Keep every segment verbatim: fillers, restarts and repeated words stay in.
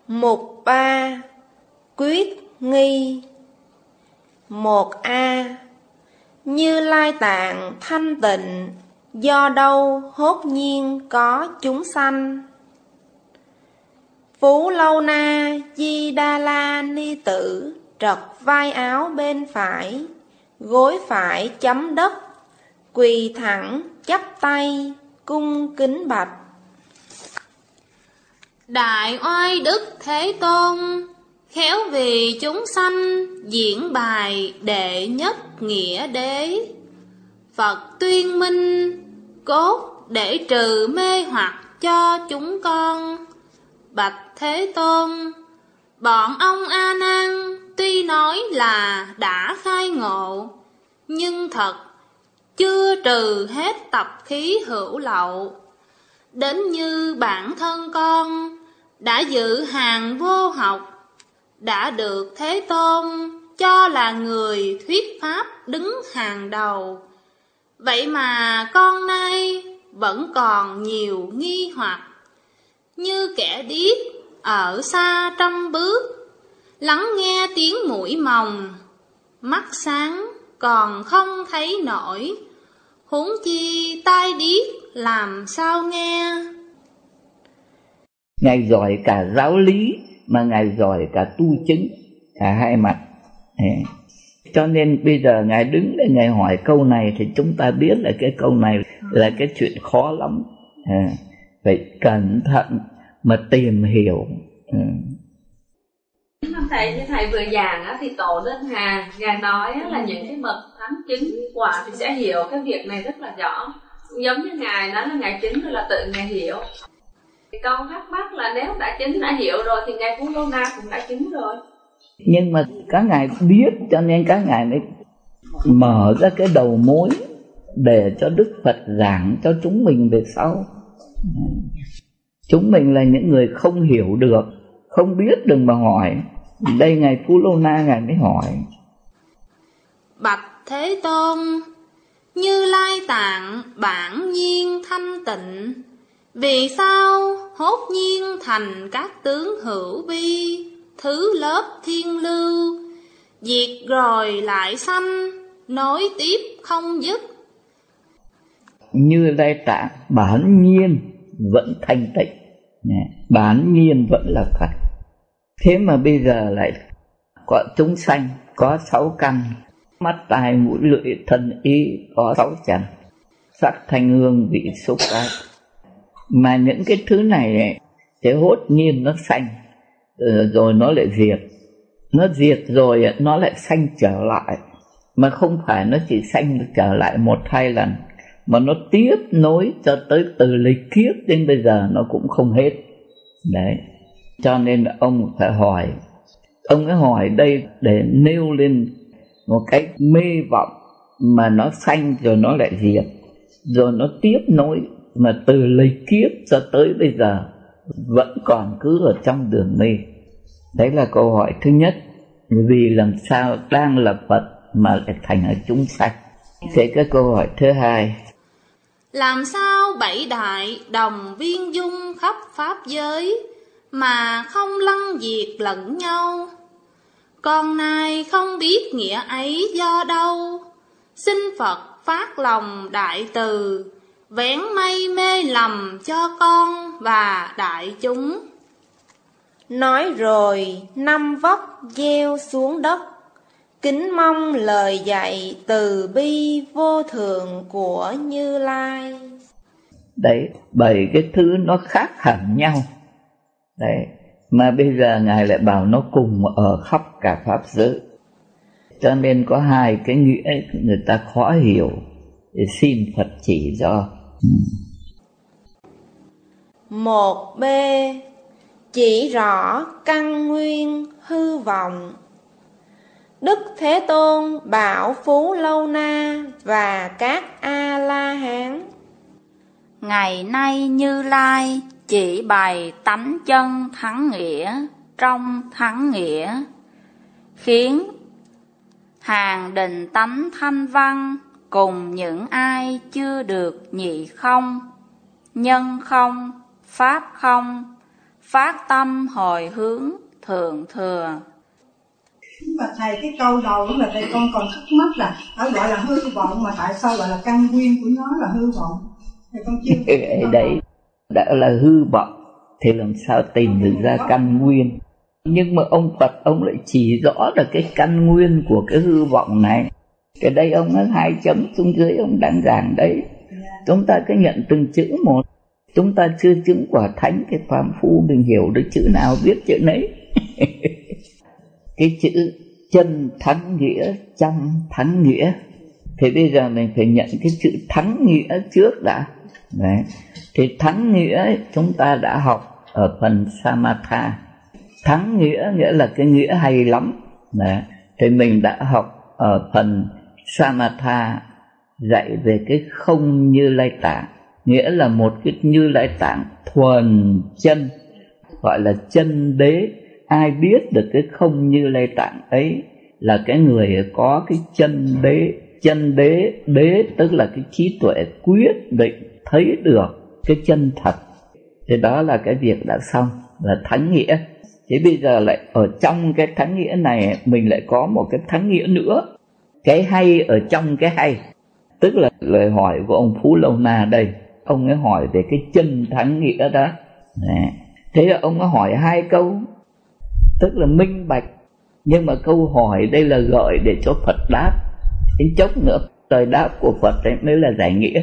Mục ba. Quyết nghi. Một A. Như Lai Tạng thanh tịnh, do đâu hốt nhiên có chúng sanh? Phú Lâu Na Di Đà La Ni Tử trật vai áo bên phải, gối phải chấm đất, quỳ thẳng chắp tay cung kính bạch: Đại oai đức Thế Tôn, khéo vì chúng sanh diễn bài đệ nhất nghĩa đế. Phật tuyên minh cốt để trừ mê hoặc cho chúng con. Bạch Thế Tôn, bọn ông A Nan tuy nói là đã khai ngộ, nhưng thật chưa trừ hết tập khí hữu lậu. Đến như bản thân con đã giữ hàng vô học, đã được Thế Tôn cho là người thuyết pháp đứng hàng đầu. Vậy mà con nay vẫn còn nhiều nghi hoặc, như kẻ điếc ở xa trăm bước, lắng nghe tiếng mũi mòng, mắt sáng còn không thấy nổi, huống chi tai điếc làm sao nghe. Ngài giỏi cả giáo lý mà Ngài giỏi cả tu chứng, cả hai mặt. Cho nên bây giờ Ngài đứng để Ngài hỏi câu này thì chúng ta biết là cái câu này là cái chuyện khó lắm. À, phải cẩn thận mà tìm hiểu. Ừ. Thầy, như thầy vừa giảng á, thì tổ đơn hàng Ngài nói á, là những cái bậc thánh chứng quả thì sẽ hiểu cái việc này rất là rõ. Giống như Ngài nói là Ngài chứng rồi là tự Ngài hiểu. Thì con thắc mắc là nếu đã chứng đã hiểu rồi thì Ngài Phú Lô Na cũng đã chứng rồi. Nhưng mà các ngài biết cho nên các ngài mới mở ra cái đầu mối để cho Đức Phật giảng cho chúng mình về sau. Chúng mình là những người không hiểu được, không biết đừng mà hỏi. Đây Ngài Phú Lô Na Ngài mới hỏi. Bạch Thế Tôn, Như Lai Tạng bản nhiên thanh tịnh, vì sao hốt nhiên thành các tướng hữu vi, thứ lớp thiên lưu, diệt rồi lại sanh, nối tiếp không dứt? Như Lai Tạng bản nhiên vẫn thanh tịnh, bản nhiên vẫn là Phật. Thế mà bây giờ lại có chúng sanh có sáu căn: mắt, tai, mũi, lưỡi, thân, ý, có sáu trần, sắc, thanh, hương, vị, xúc, ác. Mà những cái thứ này ấy, thì hốt nhiên nó sanh, rồi nó lại diệt. Nó diệt rồi nó lại sanh trở lại. Mà không phải nó chỉ sanh trở lại một hai lần, mà nó tiếp nối cho tới từ lịch kiếp đến bây giờ nó cũng không hết. Đấy. Cho nên ông phải hỏi. Ông ấy hỏi đây để nêu lên một cái mê vọng mà nó sanh rồi nó lại diệt, rồi nó tiếp nối, mà từ lịch kiếp cho tới bây giờ vẫn còn cứ ở trong đường mê. Đấy là câu hỏi thứ nhất. Vì làm sao đang là Phật mà lại thành ở chúng sanh. Thế cái câu hỏi thứ hai: làm sao bảy đại đồng viên dung khắp pháp giới mà không lăng diệt lẫn nhau? Con nay không biết nghĩa ấy do đâu, xin Phật phát lòng đại từ, vén mây mê lầm cho con và đại chúng. Nói rồi năm vóc gieo xuống đất, kính mong lời dạy từ bi vô thượng của Như Lai. Đấy, bảy cái thứ nó khác hẳn nhau. Đấy, mà bây giờ Ngài lại bảo nó cùng ở khắp cả pháp giới. Cho nên có hai cái nghĩa ấy, người ta khó hiểu, để xin Phật chỉ cho. Một B. Chỉ rõ căn nguyên hư vọng. Đức Thế Tôn bảo Phú Lâu Na và các A-la-hán: ngày nay Như Lai chỉ bày tánh chân thắng nghĩa trong thắng nghĩa, khiến hàng đình tánh thanh văn cùng những ai chưa được nhị không, nhân không, pháp không, phát tâm hồi hướng thượng thừa. Và thầy, cái câu đầu là thầy con còn thắc mắc là nó gọi là hư vọng, mà tại sao gọi là căn nguyên của nó là hư vọng? Thầy con chưa đấy đã là hư vọng thì làm sao tìm được ra căn nguyên? Nhưng mà ông Phật ông lại chỉ rõ là cái căn nguyên của cái hư vọng này. Cái đây ông nói hai chấm xuống dưới ông đang giảng đấy. Chúng ta cứ nhận từng chữ một. Chúng ta chưa chứng quả thánh, cái phàm phu mình hiểu được chữ nào biết chữ nấy. Cái chữ chân thắng nghĩa, trăm thắng nghĩa. Thì bây giờ mình phải nhận cái chữ thắng nghĩa trước đã. Đấy. Thì thắng nghĩa chúng ta đã học ở phần Samatha. Thắng nghĩa nghĩa là cái nghĩa hay lắm. Đấy. Thì mình đã học ở phần Samatha dạy về cái không Như Lai Tạng, nghĩa là một cái Như Lai Tạng thuần chân, gọi là chân đế. Ai biết được cái không Như Lai Tạng ấy là cái người có cái chân đế. Chân đế, đế tức là cái trí tuệ quyết định thấy được cái chân thật. Thì đó là cái việc đã xong, là thắng nghĩa. Thế bây giờ lại ở trong cái thắng nghĩa này mình lại có một cái thắng nghĩa nữa, cái hay ở trong cái hay. Tức là lời hỏi của ông Phú Lâu Na đây, ông ấy hỏi về cái chân thắng nghĩa đó. Đấy. Thế là ông ấy hỏi hai câu, tức là minh bạch. Nhưng mà câu hỏi đây là gợi để cho Phật đáp. Đến chốc nữa lời đáp của Phật ấy mới là giải nghĩa.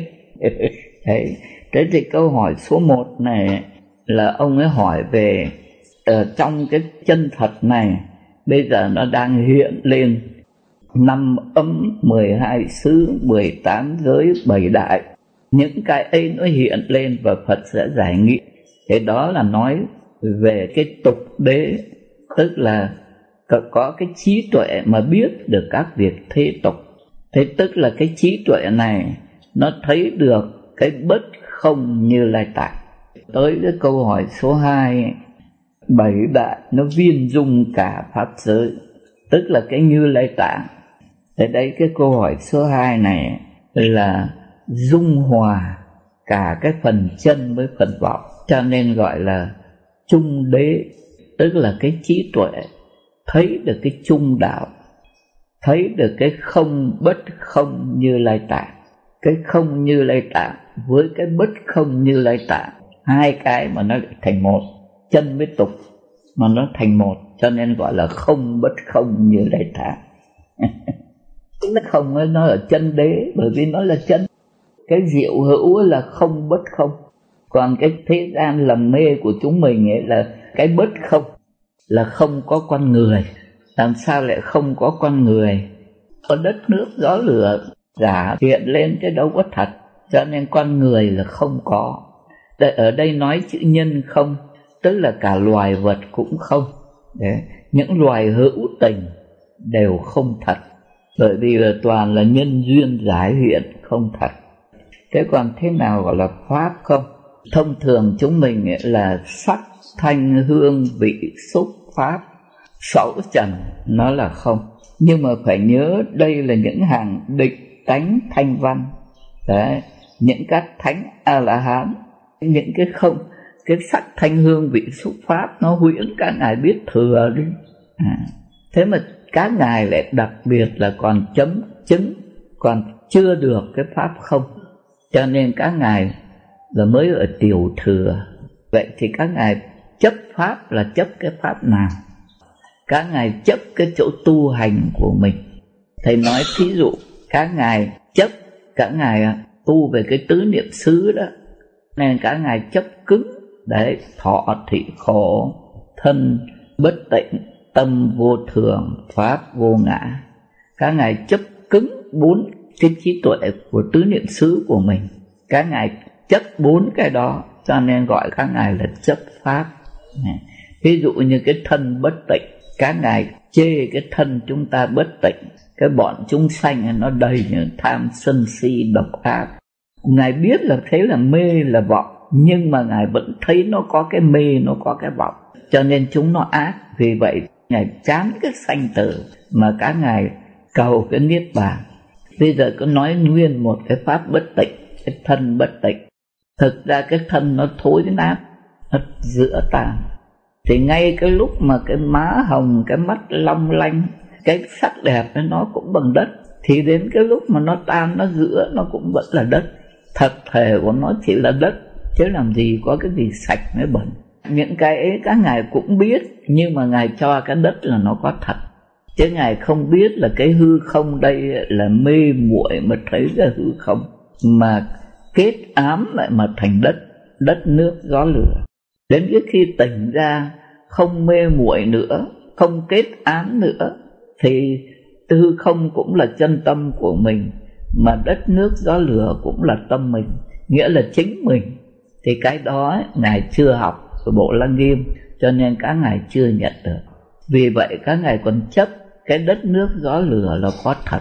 Đấy. Thế thì câu hỏi số một này là ông ấy hỏi về ở trong cái chân thật này bây giờ nó đang hiện lên năm âm, mười hai xứ, mười tám giới, bảy đại. Những cái ấy nó hiện lên và Phật sẽ giải nghĩa. Thế đó là nói về cái tục đế, tức là có cái trí tuệ mà biết được các việc thế tục. Thế tức là cái trí tuệ này nó thấy được cái bất không Như Lai Tạng. Tới cái câu hỏi số hai, bảy đại nó viên dung cả pháp giới, tức là cái Như Lai Tạng. Thế đây cái câu hỏi số hai này là dung hòa cả cái phần chân với phần vọng, cho nên gọi là trung đế, tức là cái trí tuệ thấy được cái trung đạo, thấy được cái không bất không Như Lai Tạng. Cái không Như Lai Tạng với cái bất không Như Lai Tạng, hai cái mà nó thành một, chân với tục mà nó thành một, cho nên gọi là không bất không Như Lai Tạng. Cái không ấy nó là chân đế, bởi vì nó là chân. Cái diệu hữu là không bất không. Còn cái thế gian lầm mê của chúng mình ấy là cái bất không, là không có con người. Làm sao lại không có con người? Có đất nước gió lửa giả hiện lên chứ đâu có thật, cho nên con người là không có. Ở đây nói chữ nhân không, tức là cả loài vật cũng không. Đấy. Những loài hữu tình đều không thật, bởi vì là toàn là nhân duyên giải hiện không thật. Thế còn thế nào gọi là pháp không? Thông thường chúng mình là sắc, thanh, hương, vị, xúc, pháp, sáu trần nó là không. Nhưng mà phải nhớ đây là những hàng định tánh thanh văn. Đấy. Những các thánh A-la-hán, những cái không, cái sắc, thanh, hương, vị, xúc, pháp nó huyễn các ngài biết thừa đi. À. Thế mà các ngài lại đặc biệt là còn chấm chứng, còn chưa được cái pháp không, cho nên các ngài là mới ở tiểu thừa. Vậy thì các ngài chấp pháp là chấp cái pháp nào? Các ngài chấp cái chỗ tu hành của mình. Thầy nói thí dụ các ngài chấp, các ngài tu về cái tứ niệm xứ đó, nên các ngài chấp cứng. Đấy, thọ thị khổ, thân bất tịnh, tâm vô thường, pháp vô ngã. Các ngài chấp cứng bốn cái trí tuệ của tứ niệm xứ của mình. Các ngài chấp bốn cái đó, cho nên gọi các ngài là chấp pháp. Ví dụ như cái thân bất tịnh, các ngài chê cái thân chúng ta bất tịnh. Cái bọn chúng sanh nó đầy những tham sân si độc ác. Ngài biết là thế là mê là vọng, nhưng mà ngài vẫn thấy nó có cái mê, nó có cái vọng, cho nên chúng nó ác. Vì vậy ngài chán cái sanh tử mà các ngài cầu cái niết bàn. Bây giờ có nói nguyên một cái pháp bất tịnh, cái thân bất tịnh. Thực ra cái thân nó thối nát, đất giữa tan. Thì ngay cái lúc mà cái má hồng, cái mắt long lanh, cái sắc đẹp ấy, nó cũng bằng đất, thì đến cái lúc mà nó tan, nó giữa, nó cũng vẫn là đất. Thật thể của nó chỉ là đất, chứ làm gì có cái gì sạch mới bẩn. Những cái ấy các ngài cũng biết, nhưng mà ngài cho cái đất là nó có thật, chứ ngài không biết là cái hư không đây là mê muội mà thấy cái hư không, mà kết ám lại mà thành đất, đất nước gió lửa. Đến cái khi tỉnh ra không mê muội nữa, không kết ám nữa, thì hư không cũng là chân tâm của mình, mà đất nước gió lửa cũng là tâm mình, nghĩa là chính mình. Thì cái đó ngài chưa học của Bộ Lăng Nghiêm, cho nên các ngài chưa nhận được. Vì vậy các ngài còn chấp cái đất nước gió lửa là có thật,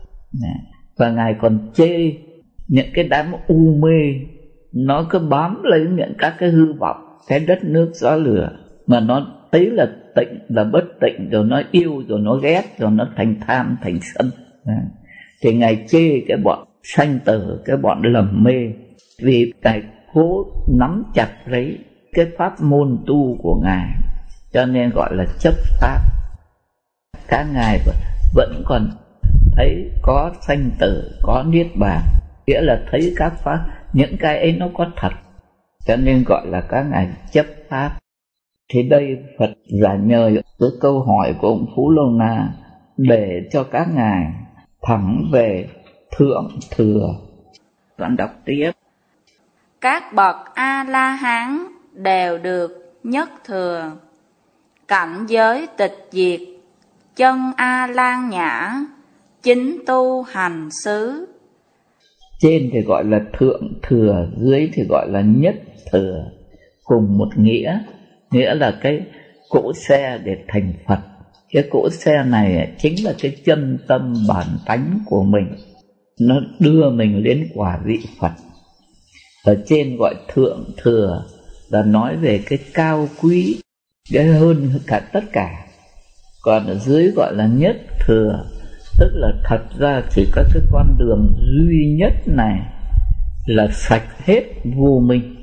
và ngài còn chê những cái đám u mê nó cứ bám lấy những các cái hư vọng cái đất nước gió lửa, mà nó thấy là tịnh là bất tịnh, rồi nó yêu rồi nó ghét, rồi nó thành tham thành sân. Thì ngài chê cái bọn sanh tử, cái bọn lầm mê, vì ngài cố nắm chặt lấy cái pháp môn tu của ngài, cho nên gọi là chấp pháp. Các ngài vẫn còn thấy có sanh tử, có niết bàn, nghĩa là thấy các pháp, những cái ấy nó có thật, cho nên gọi là các ngài chấp pháp. Thì đây Phật giả nhờ cái câu hỏi của ông Phú Lâu Na để cho các ngài thẳng về thượng thừa. Đoạn đọc tiếp. Các bậc A-la-hán đều được nhất thừa, cảnh giới tịch diệt, chân A-lan nhã, chính tu hành xứ. Trên thì gọi là thượng thừa, dưới thì gọi là nhất thừa, cùng một nghĩa, nghĩa là cái cỗ xe để thành Phật. Cái cỗ xe này chính là cái chân tâm bản tánh của mình, nó đưa mình đến quả vị Phật. Ở trên gọi thượng thừa là nói về cái cao quý, cái hơn cả tất cả. Còn ở dưới gọi là nhất thừa, tức là thật ra chỉ có cái con đường duy nhất này là sạch hết vô minh.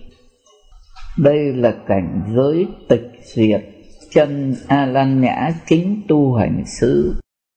Đây là cảnh giới tịch diệt, chân A-lan nhã, chính tu hành xứ.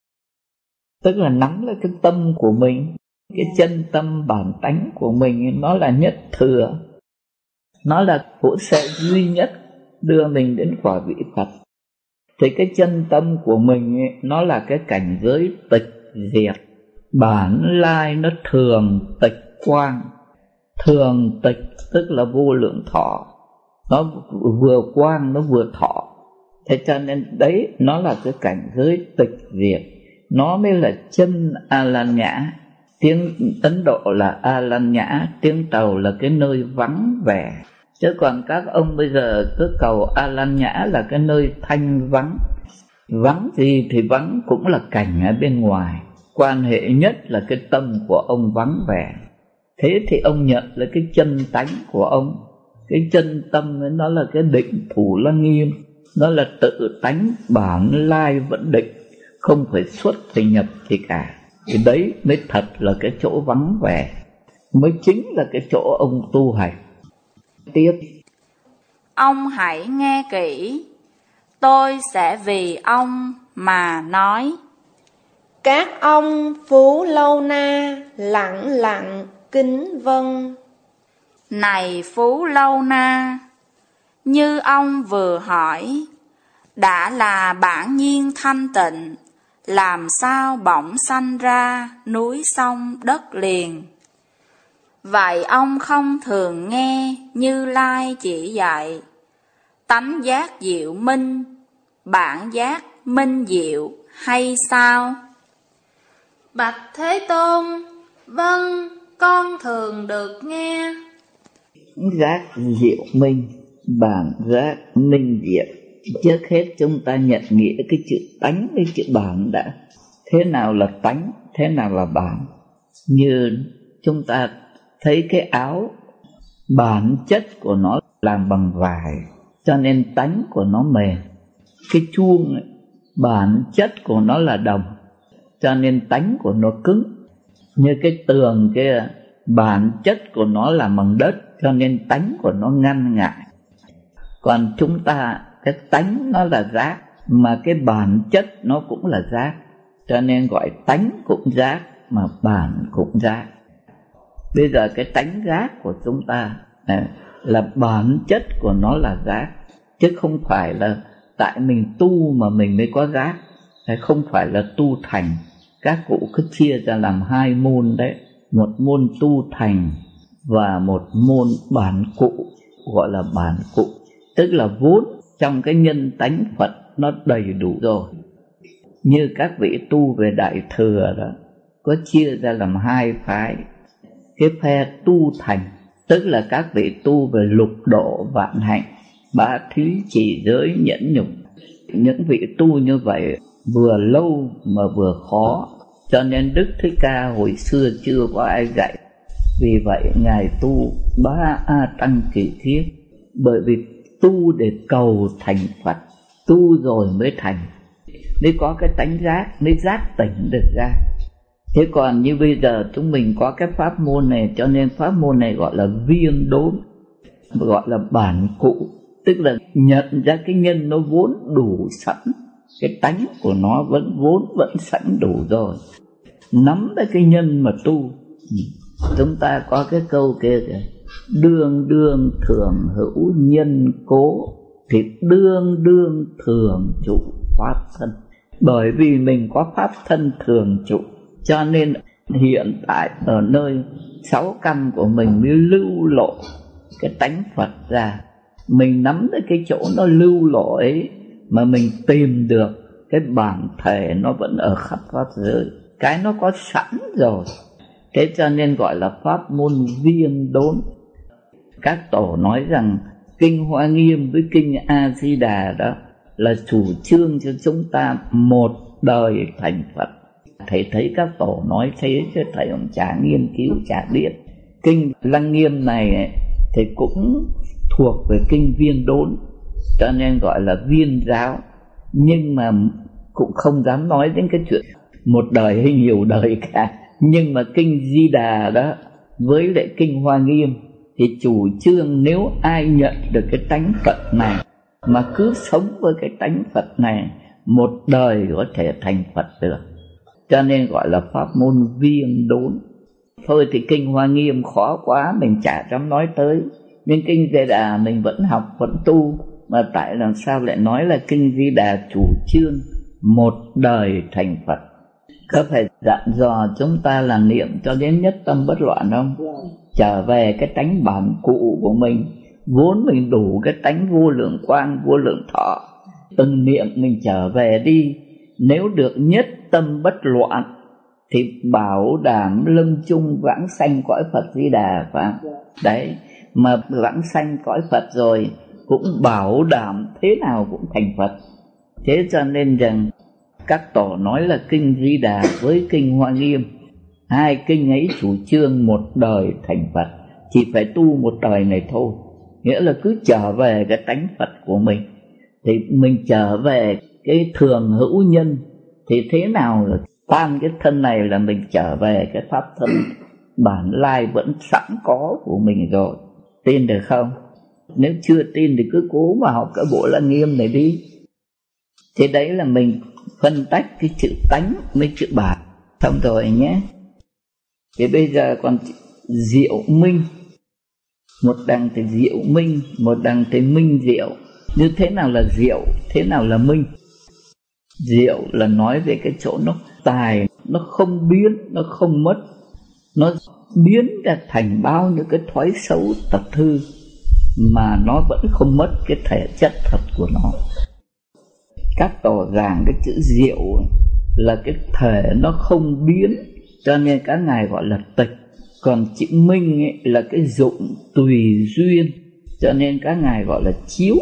Tức là nắm lấy cái tâm của mình, cái chân tâm bản tánh của mình, nó là nhất thừa, nó là cỗ xe duy nhất đưa mình đến quả vị Phật. Thì cái chân tâm của mình ấy, nó là cái cảnh giới tịch diệt, bản lai nó thường tịch quang. Thường tịch tức là vô lượng thọ, nó vừa quang nó vừa thọ. Thế cho nên đấy nó là cái cảnh giới tịch diệt, nó mới là chân A-lan nhã. Tiếng Ấn Độ là A-lan nhã, tiếng Tàu là cái nơi vắng vẻ. Chứ còn các ông bây giờ cứ cầu A-lan nhã là cái nơi thanh vắng. Vắng gì thì vắng cũng là cảnh ở bên ngoài, quan hệ nhất là cái tâm của ông vắng vẻ. Thế thì ông nhận là cái chân tánh của ông, cái chân tâm ấy, nó là cái định thủ lăng nghiêm, nó là tự tánh bản lai vẫn định, không phải xuất thì nhập gì cả. Thì đấy mới thật là cái chỗ vắng vẻ, mới chính là cái chỗ ông tu hành. Tiếp. Ông hãy nghe kỹ, tôi sẽ vì ông mà nói. Các ông Phú Lâu Na lặng lặng kính vâng. Này Phú Lâu Na, như ông vừa hỏi, đã là bản nhiên thanh tịnh, làm sao bỗng sanh ra núi sông đất liền? Vậy ông không thường nghe Như Lai chỉ dạy, tánh giác diệu minh, bản giác minh diệu hay sao? Bạch Thế Tôn, vâng, con thường được nghe. Giác diệu minh, bản giác minh diệu. Trước hết chúng ta nhận nghĩa cái chữ tánh với chữ bản đã. Thế nào là tánh, thế nào là bản? Như chúng ta thấy cái áo, bản chất của nó làm bằng vải, cho nên tánh của nó mềm. Cái chuông ấy, bản chất của nó là đồng, cho nên tánh của nó cứng. Như cái tường kia, bản chất của nó là bằng đất, cho nên tánh của nó ngăn ngại. Còn chúng ta cái tánh nó là giác, mà cái bản chất nó cũng là giác, cho nên gọi tánh cũng giác mà bản cũng giác. Bây giờ cái tánh giác của chúng ta là bản chất của nó là giác, chứ không phải là tại mình tu mà mình mới có giác, không phải là tu thành. Các cụ cứ chia ra làm hai môn đấy, một môn tu thành và một môn bản cụ, gọi là bản cụ, tức là vốn trong cái nhân tánh Phật nó đầy đủ rồi. Như các vị tu về Đại Thừa đó, có chia ra làm hai phái. Cái phe tu thành, tức là các vị tu về lục độ vạn hạnh, bá thí trì giới nhẫn nhục. Những vị tu như vậy vừa lâu mà vừa khó, cho nên Đức Thích Ca hồi xưa chưa có ai dạy. Vì vậy Ngài tu ba A Tăng Kỳ Thiết, bởi vì tu để cầu thành Phật, tu rồi mới thành, mới có cái tánh giác, mới giác tỉnh được ra. Thế còn như bây giờ chúng mình có cái pháp môn này, cho nên pháp môn này gọi là viên đốn, gọi là bản cụ, tức là nhận ra cái nhân nó vốn đủ sẵn, cái tánh của nó vẫn vốn vẫn sẵn đủ rồi, nắm lấy cái nhân mà tu. Chúng ta có cái câu kia kìa, đương đương thường hữu nhân cố, thì đương đương thường trụ pháp thân. Bởi vì mình có pháp thân thường trụ, cho nên hiện tại ở nơi sáu căn của mình mới lưu lộ cái tánh Phật ra. Mình nắm tới cái chỗ nó lưu lộ ấy mà mình tìm được cái bản thể nó vẫn ở khắp pháp giới, cái nó có sẵn rồi. Thế cho nên gọi là pháp môn viên đốn. Các tổ nói rằng kinh Hoa Nghiêm với kinh A Di Đà đó là chủ trương cho chúng ta một đời thành Phật. Thầy thấy các tổ nói thế chứ thầy cũng chả nghiên cứu, chả biết. Kinh Lăng Nghiêm này thì cũng thuộc về kinh viên đốn, cho nên gọi là viên giáo. Nhưng mà cũng không dám nói đến cái chuyện một đời hay nhiều đời cả. Nhưng mà kinh Di Đà đó với lại kinh Hoa Nghiêm thì chủ trương nếu ai nhận được cái tánh Phật này mà cứ sống với cái tánh Phật này, một đời có thể thành Phật được. Cho nên gọi là pháp môn viên đốn. Thôi thì kinh Hoa Nghiêm khó quá, mình chả dám nói tới. Nhưng kinh Di Đà mình vẫn học, vẫn tu. Mà tại làm sao lại nói là kinh Di Đà chủ trương một đời thành Phật? Có phải dặn dò chúng ta là niệm cho đến nhất tâm bất loạn không? Trở về cái tánh bản cụ của mình, vốn mình đủ cái tánh vô lượng quang, vô lượng thọ. Từng niệm mình trở về đi. Nếu được nhất tâm bất loạn thì bảo đảm lâm chung vãng sanh cõi Phật Di Đà, phải không? Đấy, mà vãng sanh cõi Phật rồi cũng bảo đảm thế nào cũng thành Phật. Thế cho nên rằng các tổ nói là kinh Di Đà với kinh Hoa Nghiêm, hai kinh ấy chủ trương một đời thành Phật, chỉ phải tu một đời này thôi. Nghĩa là cứ trở về cái tánh Phật của mình, thì mình trở về cái thường hữu nhân, thì thế nào là tan cái thân này là mình trở về cái pháp thân bản lai vẫn sẵn có của mình rồi. Tin được không? Nếu chưa tin thì cứ cố mà học cái bộ Lăng Nghiêm này đi. Thế đấy là mình phân tách cái chữ tánh với chữ bản. Xong rồi nhé. Thì bây giờ còn diệu minh. Một đằng thì diệu minh, một đằng thì minh diệu. Như thế nào là diệu, thế nào là minh? Diệu là nói về cái chỗ nó tài, nó không biến, nó không mất. Nó biến ra thành bao nhiêu cái thói xấu tật hư mà nó vẫn không mất cái thể chất thật của nó. Các tổ giảng cái chữ diệu là cái thể nó không biến, cho nên các ngài gọi là tịch. Còn chữ minh ấy là cái dụng tùy duyên, cho nên các ngài gọi là chiếu.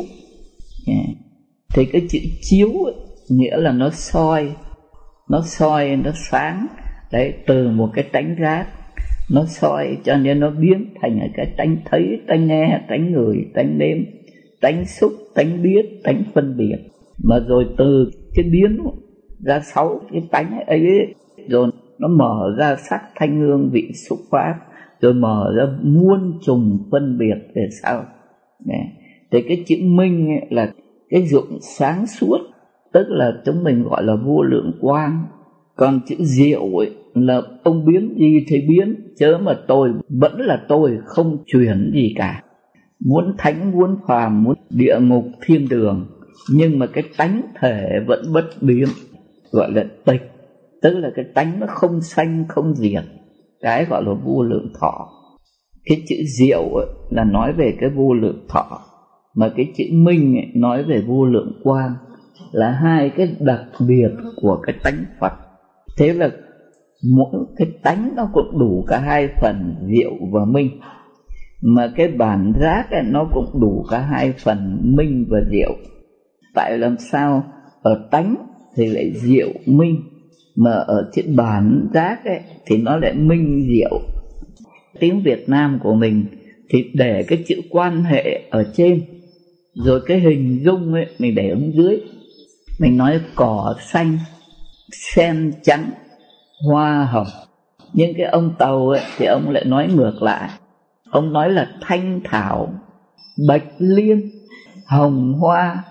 Thì cái chữ chiếu ấy, nghĩa là nó soi, nó soi, nó sáng. Đấy, từ một cái tánh giác, nó soi cho nên nó biến thành cái tánh thấy, tánh nghe, tánh ngửi, tánh nếm, tánh xúc, tánh biết, tánh phân biệt. Mà rồi từ cái biến ra sáu cái tánh ấy, ấy rồi nó mở ra sắc thanh hương vị xúc pháp, rồi mở ra muôn trùng phân biệt về sau. Thì cái chữ minh ấy là cái dụng sáng suốt, tức là chúng mình gọi là vô lượng quang. Còn chữ diệu ấy là ông biến gì thì biến, chớ mà tôi vẫn là tôi, không chuyển gì cả. Muốn thánh, muốn phàm, muốn địa ngục, thiên đường, nhưng mà cái tánh thể vẫn bất biến, gọi là tịch, tức là cái tánh nó không sanh không diệt, cái gọi là vô lượng thọ. Cái chữ diệu ấy là nói về cái vô lượng thọ, mà cái chữ minh ấy nói về vô lượng quang, là hai cái đặc biệt của cái tánh Phật. Thế là mỗi cái tánh nó cũng đủ cả hai phần diệu và minh, mà cái bản giác ấy, nó cũng đủ cả hai phần minh và diệu. Tại làm sao ở tánh thì lại diệu minh, mà ở chữ bản giác ấy, thì nó lại minh diệu. Tiếng Việt Nam của mình thì để cái chữ quan hệ ở trên, rồi cái hình dung ấy mình để ở dưới. Mình nói cỏ xanh, sen trắng, hoa hồng. Nhưng cái ông Tàu ấy thì ông lại nói ngược lại. Ông nói là thanh thảo, bạch liên, hồng hoa.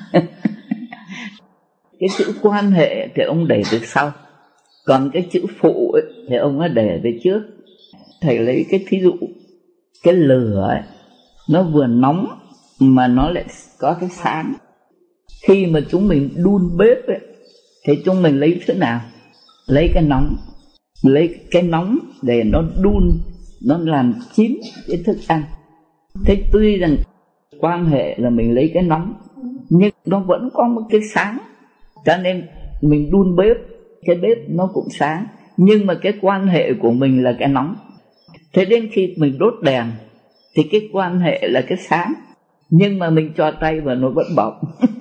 Cái chữ quan hệ thì ông để từ sau, còn cái chữ phụ ấy thì ông đã để về trước. Thầy lấy cái thí dụ, cái lửa ấy, nó vừa nóng mà nó lại có cái sáng. Khi mà chúng mình đun bếp ấy, thì chúng mình lấy thứ nào? Lấy cái nóng, lấy cái nóng để nó đun, nó làm chín cái thức ăn. Thế tuy rằng quan hệ là mình lấy cái nóng, nhưng nó vẫn có một cái sáng, cho nên mình đun bếp, cái bếp nó cũng sáng, nhưng mà cái quan hệ của mình là cái nóng. Thế đến khi mình đốt đèn thì cái quan hệ là cái sáng, nhưng mà mình cho tay vào nó vẫn bỏng.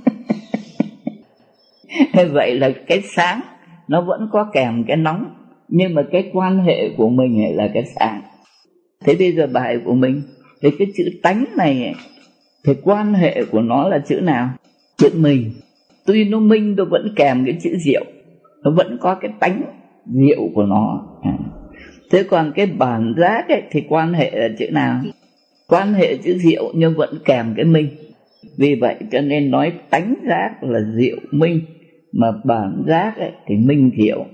Vậy là cái sáng nó vẫn có kèm cái nóng, nhưng mà cái quan hệ của mình là cái sáng. Thế bây giờ bài của mình thì cái chữ tánh này thì quan hệ của nó là chữ nào? Chữ mình. Tuy nó minh, nó vẫn kèm cái chữ diệu, nó vẫn có cái tánh diệu của nó. Thế còn cái bản giác ấy, thì quan hệ là chữ nào? Quan hệ chữ diệu nhưng vẫn kèm cái minh. Vì vậy cho nên nói tánh giác là diệu minh, mà bản giác ấy, thì minh diệu.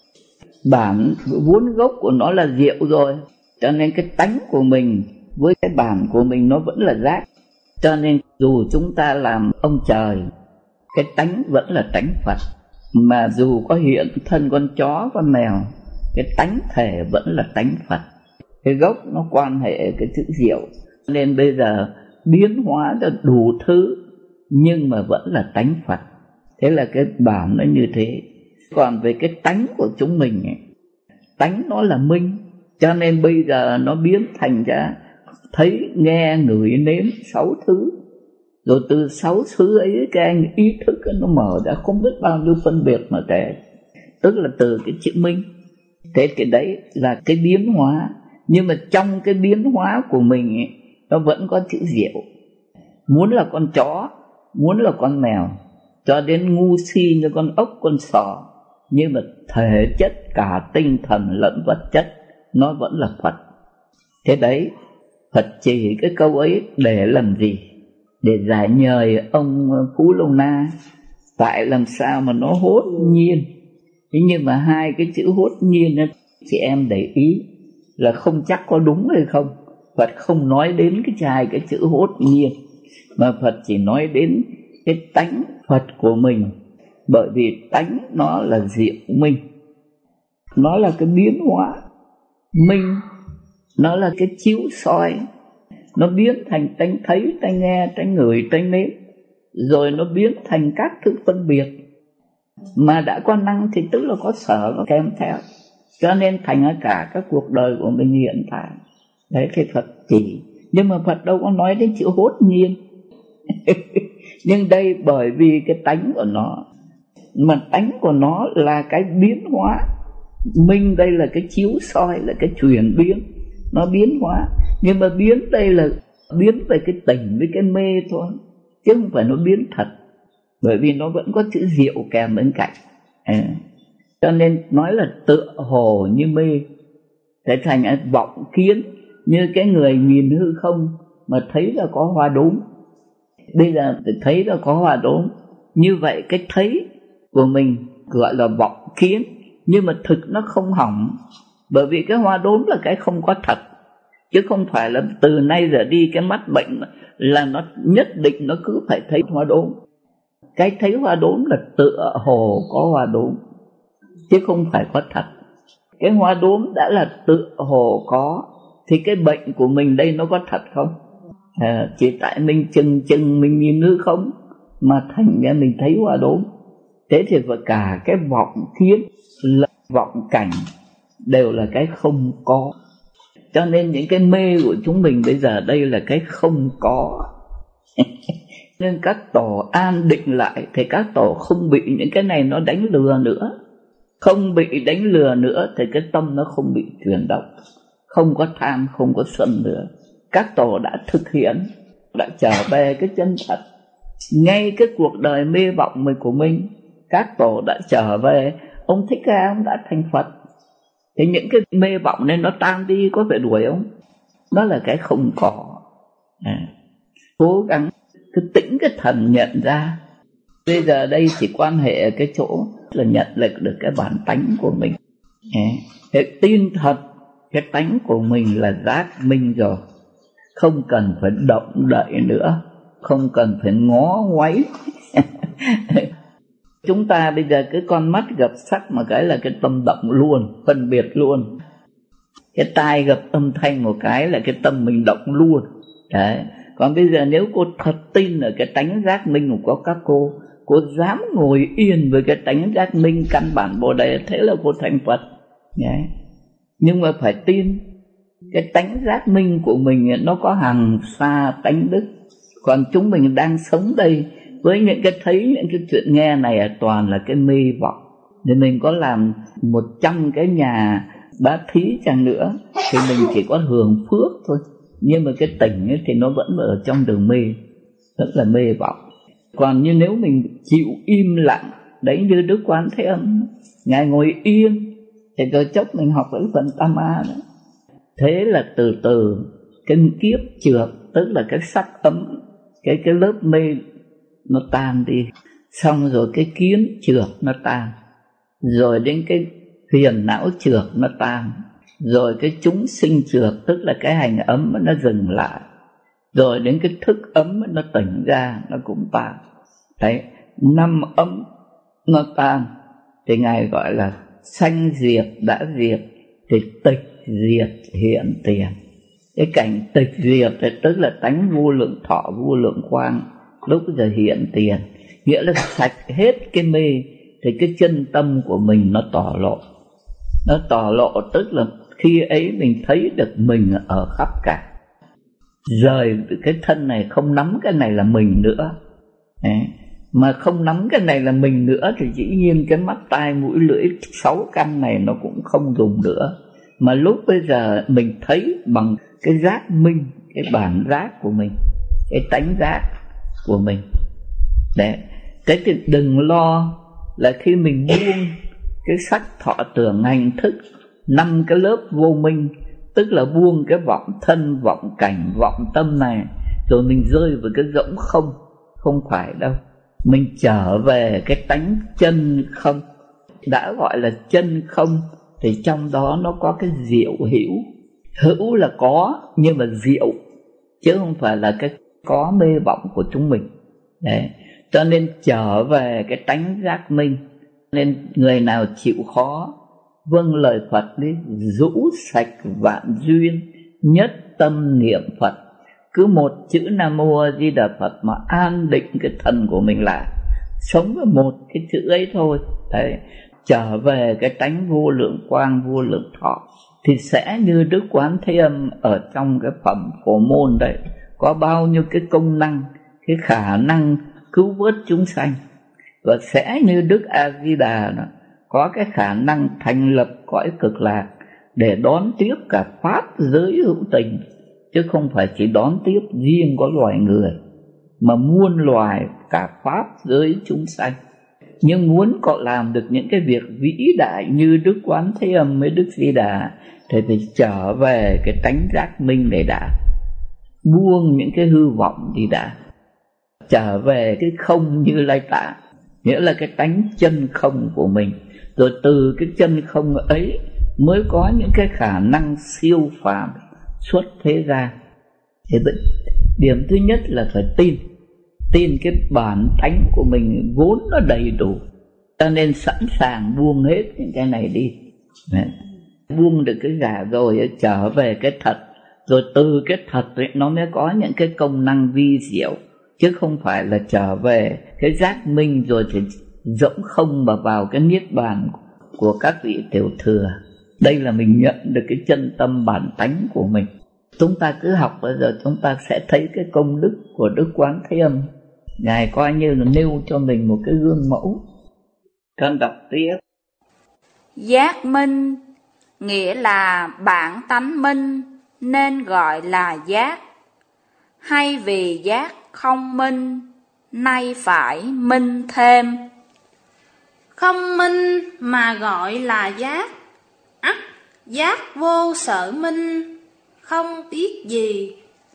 Bản vốn gốc của nó là diệu rồi, cho nên cái tánh của mình với cái bản của mình nó vẫn là giác. Cho nên dù chúng ta làm ông trời, cái tánh vẫn là tánh Phật. Mà dù có hiện thân con chó, con mèo, cái tánh thể vẫn là tánh Phật. Cái gốc nó quan hệ cái chữ diệu. Nên bây giờ biến hóa ra đủ thứ, nhưng mà vẫn là tánh Phật. Thế là cái bản nó như thế. Còn về cái tánh của chúng mình ấy, tánh nó là minh, cho nên bây giờ nó biến thành ra thấy, nghe, ngửi, nếm sáu thứ. Rồi từ sáu thứ ấy cái anh ý thức nó mở ra không biết bao nhiêu phân biệt mà trẻ. Tức là từ cái chữ minh. Thế cái đấy là cái biến hóa. Nhưng mà trong cái biến hóa của mình ấy, nó vẫn có chữ diệu. Muốn là con chó, muốn là con mèo, cho đến ngu si như con ốc, con sò, nhưng mà thể chất cả tinh thần lẫn vật chất nó vẫn là Phật. Thế đấy, Phật chỉ cái câu ấy để làm gì? Để giải nhời ông Phú Lâu Na. Tại làm sao mà nó hốt nhiên. Thế nhưng mà hai cái chữ hốt nhiên ấy, chị em để ý là không chắc có đúng hay không. Phật không nói đến cái hai cái chữ hốt nhiên, mà Phật chỉ nói đến cái tánh Phật của mình. Bởi vì tánh nó là diệu minh, nó là cái biến hóa. Minh nó là cái chiếu soi, nó biến thành tánh thấy, tánh nghe, tánh ngửi, tánh nếm, rồi nó biến thành các thứ phân biệt. Mà đã có năng thì tức là có sở nó kèm theo, cho nên thành cả các cuộc đời của mình hiện tại. Đấy thì Phật chỉ. Nhưng mà Phật đâu có nói đến chữ hốt nhiên. Nhưng đây bởi vì cái tánh của nó, mà tánh của nó là cái biến hóa. Minh đây là cái chiếu soi, là cái chuyển biến, nó biến hóa. Nhưng mà biến đây là biến về cái tỉnh với cái mê thôi, chứ không phải nó biến thật. Bởi vì nó vẫn có chữ diệu kèm bên cạnh. à. Cho nên nói là tựa hồ như mê. Thế thành vọng kiến, như cái người nhìn hư không mà thấy là có hoa đốm. Bây giờ thấy nó có hoa đốm, như vậy cái thấy của mình gọi là vọng kiến, nhưng mà thực nó không hỏng, bởi vì cái hoa đốm là cái không có thật, chứ không phải là từ nay giờ đi cái mắt bệnh là nó nhất định nó cứ phải thấy hoa đốm. Cái thấy hoa đốm là tựa hồ có hoa đốm, chứ không phải có thật. Cái hoa đốm đã là tựa hồ có, thì cái bệnh của mình đây nó có thật không? À, chỉ tại mình chừng chừng mình nhìn hư không mà thành ra mình thấy hoa đốm. Thế thì và cả cái vọng kiến, vọng cảnh đều là cái không có. Cho nên những cái mê của chúng mình bây giờ đây là cái không có. Nên các tổ an định lại thì các tổ không bị những cái này nó đánh lừa nữa. Không bị đánh lừa nữa thì cái tâm nó không bị chuyển động, không có tham, không có sân nữa. Các tổ đã thực hiện, đã trở về cái chân thật. Ngay cái cuộc đời mê vọng mình của mình, các tổ đã trở về. Ông Thích Ca ông đã thành Phật. Thì những cái mê vọng nên nó tan đi, có phải đuổi không? Đó là cái không có. À, cố gắng cứ tĩnh cái thần nhận ra. Bây giờ đây chỉ quan hệ ở cái chỗ là nhận lực được cái bản tánh của mình. À, thế tin thật cái tánh của mình là giác minh rồi, không cần phải động đậy nữa, không cần phải ngó ngoáy. Chúng ta bây giờ cái con mắt gặp sắc mà cái là cái tâm động luôn, phân biệt luôn. Cái tai gặp âm thanh một cái là cái tâm mình động luôn. Đấy. Còn bây giờ nếu cô thật tin ở cái tánh giác minh của các cô, cô dám ngồi yên với cái tánh giác minh căn bản Bồ Đề, thế là cô thành Phật. Đấy. Nhưng mà phải tin cái tánh giác minh của mình nó có hàng xa tánh đức. Còn chúng mình đang sống đây với những cái thấy, những cái chuyện nghe này toàn là cái mê vọng. Nên mình có làm một trăm cái nhà bá thí chăng nữa thì mình chỉ có hưởng phước thôi. Nhưng mà cái tỉnh ấy thì nó vẫn ở trong đường mê, rất là mê vọng. Còn như nếu mình chịu im lặng, đấy như Đức Quán Thế Âm, Ngài ngồi yên thì rồi chốc mình học cái phần Tam Ma đó. Thế là từ từ cái kiếp trượt, tức là cái sắc ấm, cái cái lớp mê nó tan đi, xong rồi cái kiến trượt nó tan, rồi đến cái phiền não trượt nó tan, rồi cái chúng sinh trượt, tức là cái hành ấm nó dừng lại, rồi đến cái thức ấm nó tỉnh ra, nó cũng tan. Đấy, năm ấm nó tan thì Ngài gọi là sanh diệt đã diệt, thì tịch diệt hiện tiền. Cái cảnh tịch diệt thì tức là tánh vô lượng thọ, vô lượng quang lúc giờ hiện tiền, nghĩa là sạch hết cái mê thì cái chân tâm của mình nó tỏ lộ. Nó tỏ lộ tức là khi ấy mình thấy được mình ở khắp cả, rời cái thân này, không nắm cái này là mình nữa. Đấy. Mà không nắm cái này là mình nữa thì dĩ nhiên cái mắt tai mũi lưỡi sáu căn này nó cũng không dùng nữa. Mà lúc bây giờ mình thấy bằng cái giác minh, cái bản giác của mình, cái tánh giác của mình. Đấy. Thế thì đừng lo là khi mình buông cái sắc thọ tưởng hành thức, năm cái lớp vô minh, tức là buông cái vọng thân, vọng cảnh, vọng tâm này, rồi mình rơi vào cái rỗng không. Không phải đâu, mình trở về cái tánh chân không. Đã gọi là chân không thì trong đó nó có cái diệu hữu. Hữu là có nhưng mà diệu, chứ không phải là cái có mê vọng của chúng mình. Đấy. Cho nên trở về cái tánh giác minh. Nên người nào chịu khó vâng lời Phật đi, rũ sạch vạn duyên, nhất tâm niệm Phật. Cứ một chữ Nam Mô A Di Đà Phật mà an định cái thần của mình lại, sống với một cái chữ ấy thôi. Đấy. Trở về cái tánh vô lượng quang, vô lượng thọ, thì sẽ như Đức Quán Thế Âm ở trong cái phẩm Phổ Môn đấy, có bao nhiêu cái công năng, cái khả năng cứu vớt chúng sanh. Và sẽ như Đức A Di Đà đó, có cái khả năng thành lập cõi cực lạc để đón tiếp cả pháp giới hữu tình, chứ không phải chỉ đón tiếp riêng có loài người, mà muôn loài cả pháp giới chúng sanh. Nhưng muốn có làm được những cái việc vĩ đại như Đức Quán Thế Âm với Đức Di Đà thì phải trở về cái tánh giác minh này đã, buông những cái hư vọng đi đã. trở về cái không Như Lai Tạng, nghĩa là cái tánh chân không của mình. Rồi từ cái chân không ấy mới có những cái khả năng siêu phàm xuất thế ra. Thì điểm thứ nhất là phải tin, tin cái bản tánh của mình vốn nó đầy đủ, cho nên sẵn sàng buông hết những cái này đi. Đấy. Buông được cái giả rồi trở về cái thật, rồi từ cái thật ấy, nó mới có những cái công năng vi diệu, chứ không phải là trở về cái giác minh rồi thì rỗng không mà vào cái niết bàn của các vị tiểu thừa. Đây là mình nhận được cái chân tâm bản tánh của mình. Chúng ta cứ học bây giờ chúng ta sẽ thấy cái công đức của Đức Quán Thế Âm. Ngài coi như là nêu cho mình một cái gương mẫu. Con đọc tiếp. Giác minh nghĩa là bản tánh minh nên gọi là giác, hay vì giác không minh nay phải minh thêm. Không minh mà gọi là giác, ắt giác vô sở minh, không biết gì.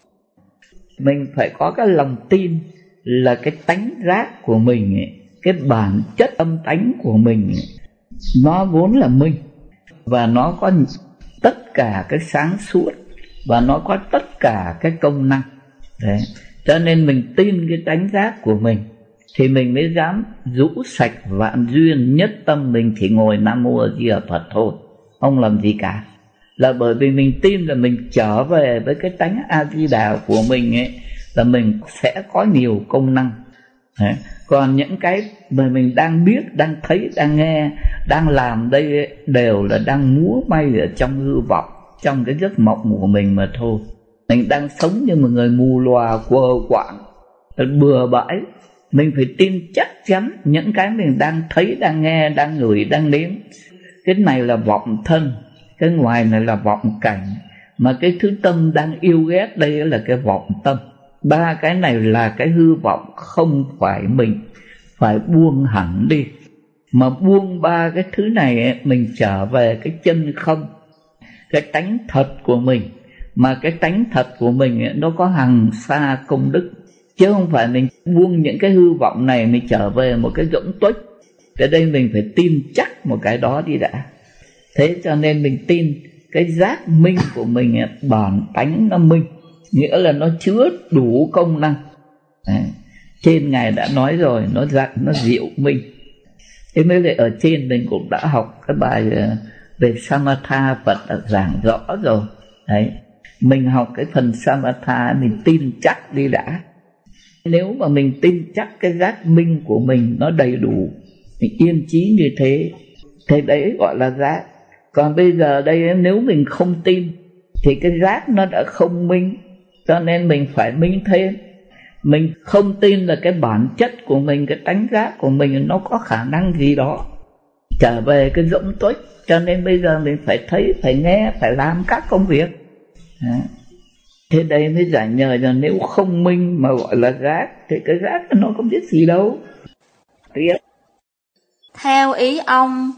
Mình phải có cái lòng tin là cái tánh giác của mình ấy, cái bản chất âm tánh của mình ấy, nó vốn là minh, và nó có tất cả cái sáng suốt, và nó có tất cả cái công năng. Đấy. Cho nên mình tin cái tánh giác của mình thì mình mới dám rũ sạch vạn duyên, nhất tâm mình chỉ ngồi Nam Mô A Di Đà Phật thôi, không làm gì cả. Là bởi vì mình tin là mình trở về với cái tánh A Di Đà của mình ấy, là mình sẽ có nhiều công năng. Đấy. Còn những cái mà mình đang biết, đang thấy, đang nghe, đang làm đây ấy, đều là đang múa may ở trong hư vọng, trong cái giấc mộng của mình mà thôi. Mình đang sống như một người mù lòa quơ quạng, bừa bãi. Mình phải tin chắc chắn những cái mình đang thấy, đang nghe, đang ngửi, đang nếm, cái này là vọng thân, cái ngoài này là vọng cảnh, mà cái thứ tâm đang yêu ghét đây là cái vọng tâm. Ba cái này là cái hư vọng, không phải mình, phải buông hẳn đi. Mà buông ba cái thứ này mình trở về cái chân không, cái tánh thật của mình. Mà cái tánh thật của mình nó có hằng xa công đức, chứ không phải mình buông những cái hư vọng này mình trở về một cái dũng tuếch. Ở đây mình phải tin chắc một cái đó đi đã. Thế cho nên mình tin cái giác minh của mình, bản tánh nó minh, nghĩa là nó chứa đủ công năng. Đấy. Trên Ngài đã nói rồi, nó dạng nó diệu minh. Thế mới lại ở trên mình cũng đã học cái bài về Samatha, Phật đã giảng rõ rồi. Đấy. Mình học cái phần Samatha mình tin chắc đi đã. Nếu mà mình tin chắc cái giác minh của mình nó đầy đủ, mình yên chí như thế, thì đấy gọi là giác. Còn bây giờ đây nếu mình không tin thì cái giác nó đã không minh, cho nên mình phải minh thêm. Mình không tin là cái bản chất của mình, cái tánh giác của mình nó có khả năng gì đó trở về cái dũng tuếch, cho nên bây giờ mình phải thấy, phải nghe, phải làm các công việc. Đó. Thế đây mới giải nhờ là nếu không minh mà gọi là giác thì cái giác nó không biết gì đâu. Tiếp. Theo ý ông,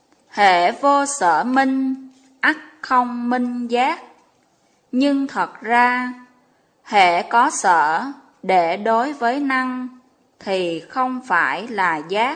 hệ vô sở minh ắt không minh giác, nhưng thật ra hệ có sở để đối với năng thì không phải là giác.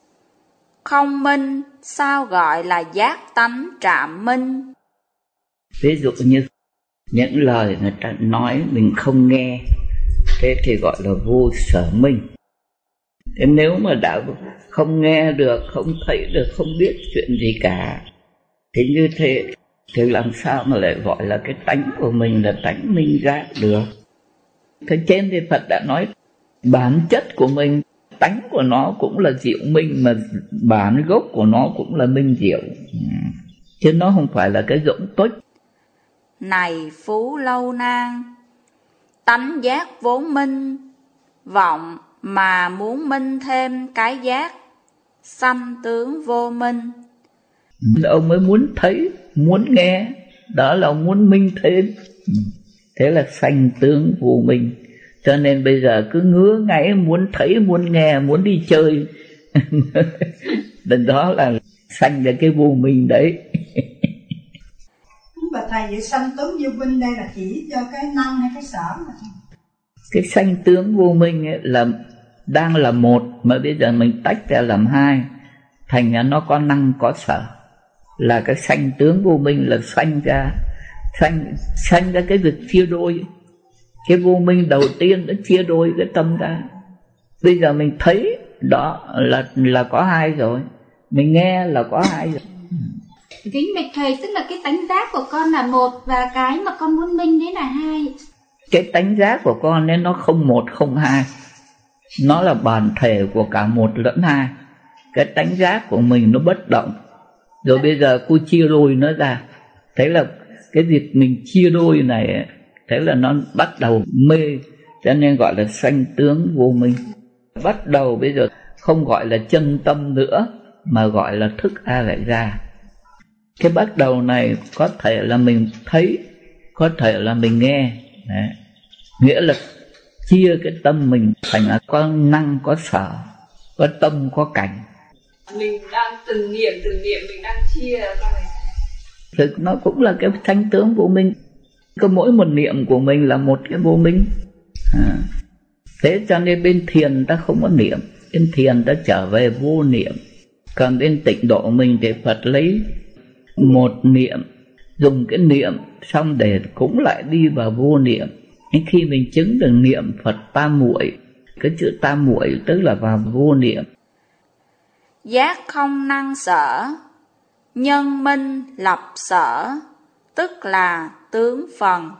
Không minh sao gọi là giác tánh trạm minh? Ví dụ như những lời người ta nói mình không nghe, thế thì gọi là vô sở minh. Thế nếu mà đã không nghe được, không thấy được, không biết chuyện gì cả, thì như thế thì làm sao mà lại gọi là cái tánh của mình là tánh minh giác được? Thế trên thì Phật đã nói bản chất của mình, tánh của nó cũng là diệu minh, mà bản gốc của nó cũng là minh diệu, chứ nó không phải là cái dũng tuếch. Này Phú Lâu Nan, tánh giác vốn minh, vọng mà muốn minh thêm cái giác, sanh tướng vô minh. Ông mới muốn thấy, muốn nghe, đó là ông muốn minh thêm. Thế là sanh tướng vô minh. Cho nên bây giờ cứ ngứa ngáy muốn thấy, muốn nghe, muốn đi chơi. Đó là sanh ra cái vô minh đấy. Và thầy vậy sanh tướng vô minh đây là chỉ cho cái năng hay cái sở mà Cái sanh tướng vô minh ấy là đang là một, mà bây giờ mình tách ra làm hai, thành ra nó có năng có sở. Là cái sanh tướng vô minh là sanh ra sanh sanh ra cái việc chia đôi. Cái vô minh đầu tiên nó chia đôi cái tâm ra. Bây giờ mình thấy đó là là có hai rồi, mình nghe là có hai rồi. Kính bạch thầy, tức là cái tánh giác của con là một và cái mà con muốn minh đấy là hai. Cái tánh giác của con nên nó không một không hai, nó là bản thể của cả một lẫn hai. Cái tánh giác của mình nó bất động, rồi bây giờ cô chia đôi nó ra. Thế là cái việc mình chia đôi này, thế là nó bắt đầu mê, cho nên gọi là sanh tướng vô minh. Bắt đầu bây giờ không gọi là chân tâm nữa, mà gọi là thức a lại ra. Cái bắt đầu này có thể là mình thấy, có thể là mình nghe. Đấy. Nghĩa là chia cái tâm mình thành là có năng có sở, có tâm có cảnh. Mình đang từng niệm từng niệm mình đang chia ra này. Thực nó cũng là cái sanh tướng vô minh. Có mỗi một niệm của mình là một cái vô minh. À. Thế cho nên bên thiền ta không có niệm, bên thiền ta trở về vô niệm. Còn bên tịnh độ mình thì Phật lấy một niệm, dùng cái niệm xong để cũng lại đi vào vô niệm. Nhưng khi mình chứng được niệm Phật tam muội, cái chữ tam muội tức là vào vô niệm. Giác không năng sở, nhân minh lập sở, tức là tướng phần.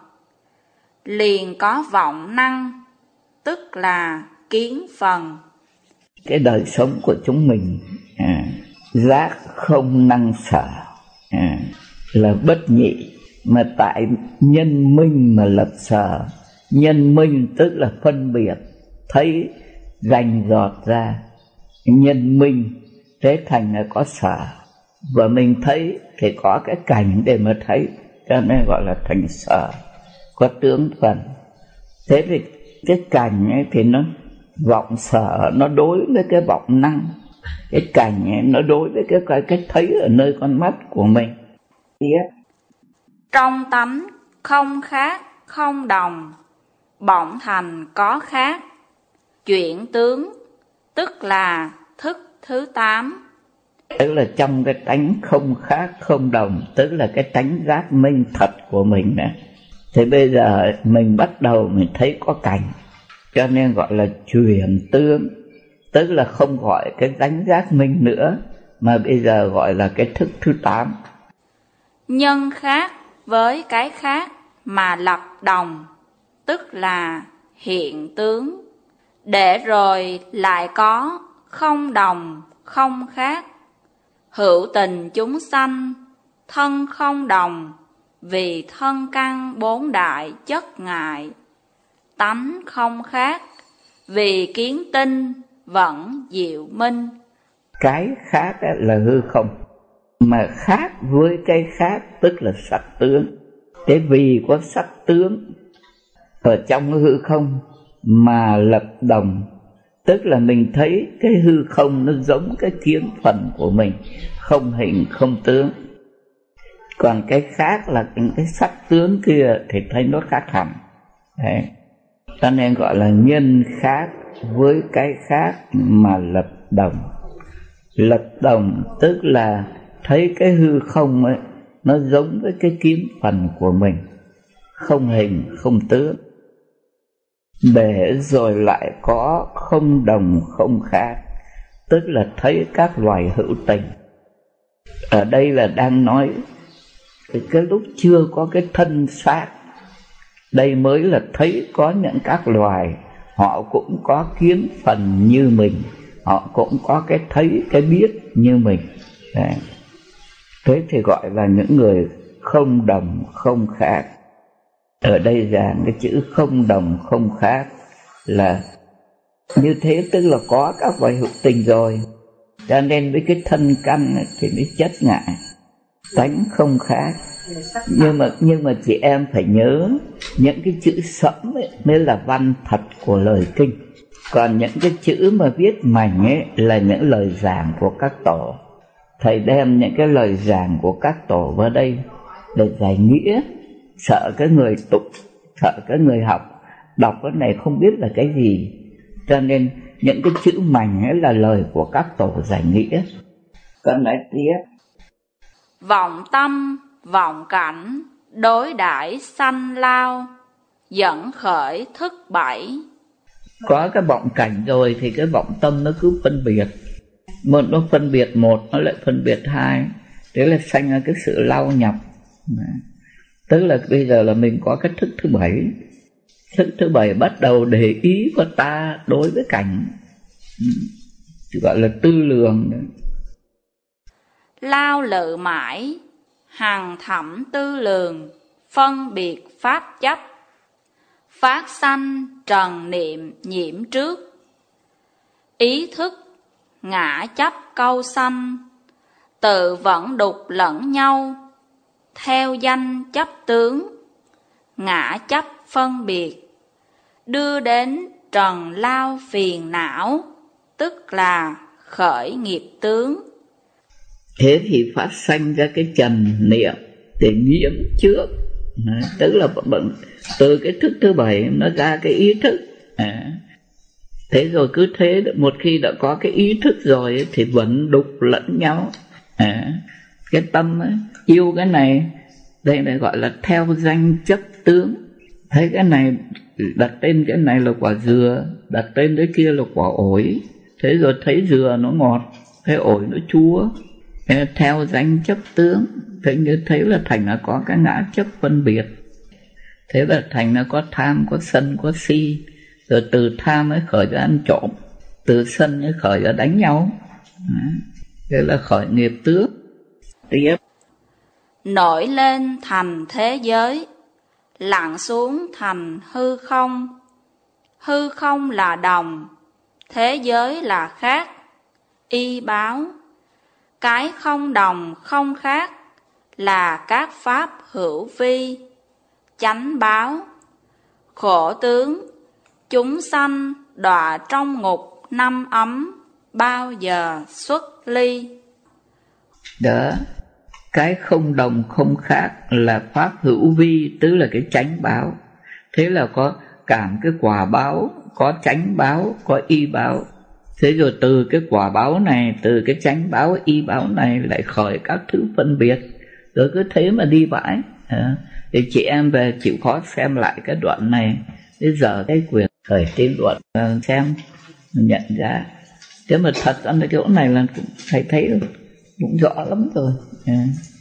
Liền có vọng năng, tức là kiến phần. Cái đời sống của chúng mình à, giác không năng sở à, là bất nhị, mà tại nhân minh mà lập sở. Nhân minh tức là phân biệt, thấy rành rọt ra. Nhân minh thế thành là có sở, và mình thấy thì có cái cảnh để mà thấy, cho nên gọi là thành sở, có tướng phần. Thế thì cái cảnh ấy thì nó vọng sở nó đối với cái vọng năng, cái cảnh ấy nó đối với cái cái, cái thấy ở nơi con mắt của mình. Yeah. Trong tánh không khác không đồng, bỗng thành có khác. Chuyển tướng tức là thức thứ tám. Tức là trong cái tánh không khác không đồng, tức là cái tánh giác minh thật của mình nè. Thì bây giờ mình bắt đầu mình thấy có cảnh, cho nên gọi là chuyển tướng. Tức là không gọi cái tánh giác minh nữa, mà bây giờ gọi là cái thức thứ tám. Nhân khác với cái khác mà lập đồng, tức là hiện tướng. Để rồi lại có không đồng không khác. Hữu tình chúng sanh thân không đồng, vì thân căn bốn đại chất ngại. Tánh không khác, vì kiến tinh vẫn diệu minh. Cái khác là hư không, mà khác với cái khác tức là sắc tướng. Thế vì có sắc tướng ở trong hư không mà lập đồng, tức là mình thấy cái hư không nó giống cái kiến phần của mình, không hình không tướng. Còn cái khác là những cái sắc tướng kia thì thấy nó khác hẳn. Đấy. Cho nên gọi là nhân khác với cái khác mà lập đồng. Lập đồng tức là thấy cái hư không ấy nó giống với cái kiến phần của mình, không hình không tướng. Để rồi lại có không đồng không khác, tức là thấy các loài hữu tình. Ở đây là đang nói cái lúc chưa có cái thân xác, đây mới là thấy có những các loài họ cũng có kiến phần như mình, họ cũng có cái thấy cái biết như mình. Đấy. Thế thì gọi là những người không đồng không khác. Ở đây giảng cái chữ không đồng không khác là như thế, tức là có các loài hữu tình rồi, cho nên với cái thân căn thì mới chất ngại, tánh không khác. Nhưng mà nhưng mà chị em phải nhớ những cái chữ sẫm ấy mới là văn thật của lời kinh, còn những cái chữ mà viết mảnh ấy là những lời giảng của các tổ. Thầy đem những cái lời giảng của các tổ vào đây để giải nghĩa, sợ cái người tụng, sợ cái người học đọc cái này không biết là cái gì, cho nên những cái chữ mành ấy là lời của các tổ giải nghĩa. Con nói tiếp. Vọng tâm, vọng cảnh, đối đãi sanh lao, dẫn khởi thức bảy. Có cái vọng cảnh rồi thì cái vọng tâm nó cứ phân biệt. Một nó phân biệt một, nó lại phân biệt hai. Thế là sanh ra cái sự lao nhập. Tức là bây giờ là mình có cái thức thứ bảy. Thức thứ bảy bắt đầu để ý của ta đối với cảnh, gọi là tư lường. Lao lự mãi, hằng thẩm tư lường, phân biệt pháp chấp. Phát sanh trần niệm nhiễm trước, ý thức ngã chấp câu sanh. Tự vẫn đục lẫn nhau, theo danh chấp tướng, ngã chấp phân biệt, đưa đến trần lao phiền não, tức là khởi nghiệp tướng. Thế thì phát sanh ra cái trần niệm để nhiễm trước. À, tức là bận từ cái thức thứ bảy nó ra cái ý thức. À, thế rồi cứ thế, một khi đã có cái ý thức rồi thì vẫn đục lẫn nhau. À, cái tâm ấy, yêu cái này, đây này gọi là theo danh chấp tướng. Thấy cái này đặt tên cái này là quả dừa, đặt tên cái kia là quả ổi. Thế rồi thấy dừa nó ngọt, thấy ổi nó chua, theo danh chấp tướng. Thế như thế là thành là có cái ngã chấp phân biệt. Thế là thành là có tham, có sân, có si. Rồi từ tham mới khởi ra ăn trộm, từ sân mới khởi ra đánh nhau. Thế là khởi nghiệp tướng. Tiếp. Nổi lên thành thế giới, lặn xuống thành hư không. Hư không là đồng, thế giới là khác, y báo. Cái không đồng không khác là các pháp hữu vi, chánh báo. Khổ tướng, chúng sanh đọa trong ngục năm ấm, bao giờ xuất ly. Đó, cái không đồng không khác là pháp hữu vi, tức là cái chánh báo. Thế là có cảm cái quả báo, có chánh báo, có y báo. Thế rồi từ cái quả báo này, từ cái chánh báo, y báo này lại khởi các thứ phân biệt. Rồi cứ thế mà đi bãi. À, thì chị em về chịu khó xem lại cái đoạn này. Bây giờ cái quyển khởi tiên luận xem, nhận ra. Thế mà thật ra cái chỗ này là thầy thấy cũng rõ lắm rồi. À.